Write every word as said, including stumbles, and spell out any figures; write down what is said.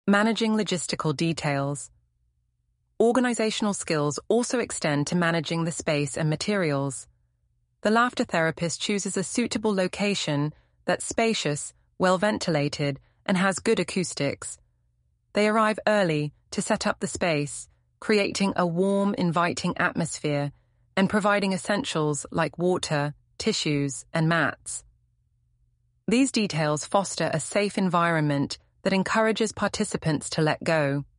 Managing logistical details. Organizational skills also extend to managing the space and materials. The laughter therapist chooses a suitable location that's spacious, well-ventilated, and has good acoustics. They arrive early to set up the space, creating a warm, inviting atmosphere and providing essentials like water, tissues, and mats. These details foster a safe environment that encourages participants to let go.